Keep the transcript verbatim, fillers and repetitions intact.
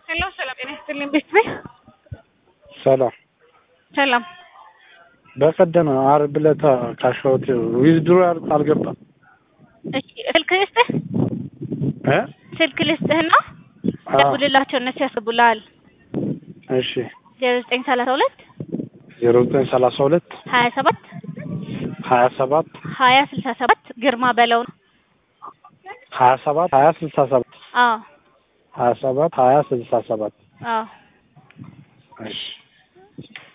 ሄሎ ሰላም ጤና ይስጥልኝ ቤተሰብ ሰላም ሰላም በቀደም ዓርብ ዕለት ካሻሁት ዊዝድሮ አልገባም። እሺ ስልክ ልስጥህ እ ስልክ ልስጥህና ደውልላቸው እነሱ ያስቡልሃል። እሺ ዜሮ ዘጠኝ ሰላሳ ሁለት ዜሮ ዘጠኝ ሰላሳ ሁለት ሀያ ሰባት ሀያ ሰባት ሀያ ስልሳ ሰባት ግርማ በለው ነው። ሀያ ሰባት ሀያ ስልሳ ሰባት አዎ ሀያ ሰባት ሀያ ስልሳ ሰባት አዎ እሺ